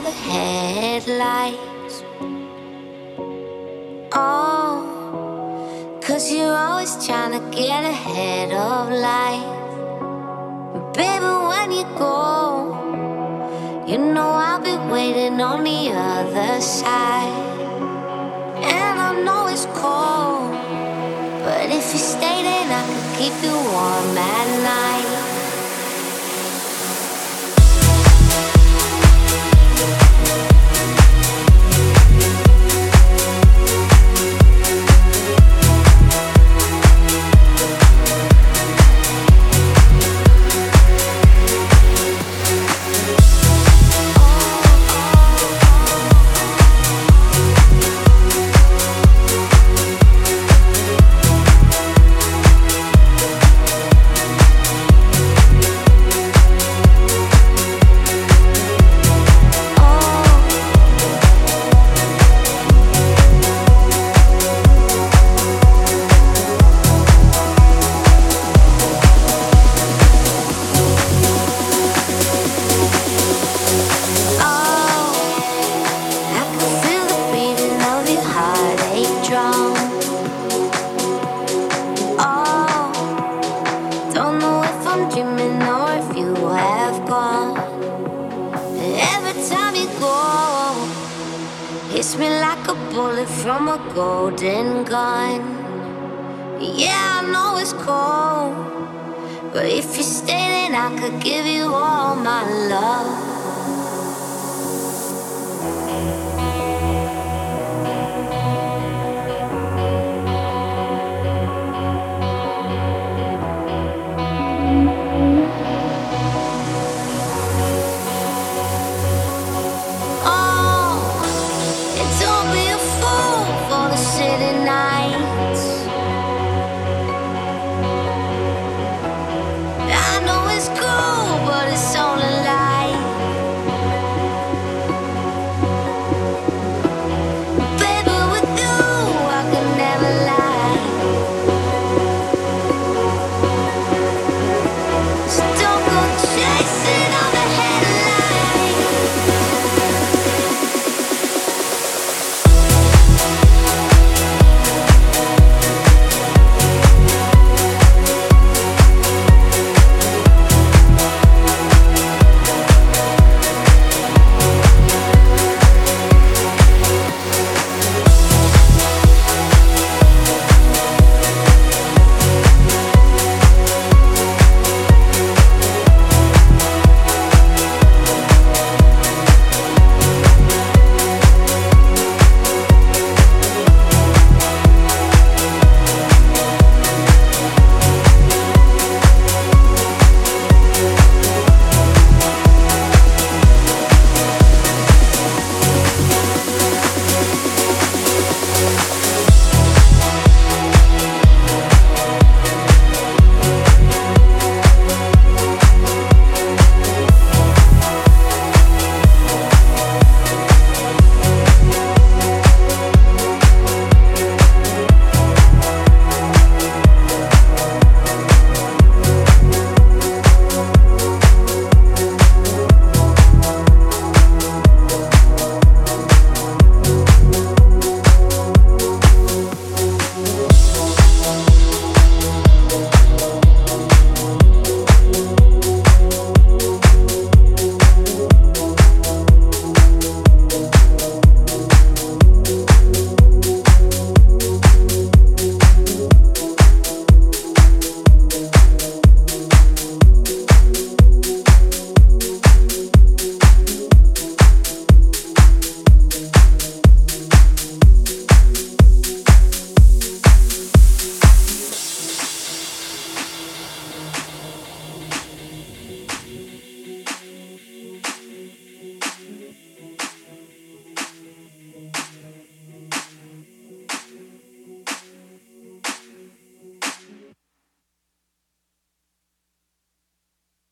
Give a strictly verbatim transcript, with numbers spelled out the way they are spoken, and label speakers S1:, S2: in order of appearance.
S1: the headlights. Oh, 'cause you're always trying to get ahead of life. Baby, when you go, you know I'll be waiting on the other side. And I know it's cold, but if you stay, then I can keep you warm at night. Hits me like a bullet from a golden gun. Yeah, I know it's cold, but if you stay, then I could give you all my love.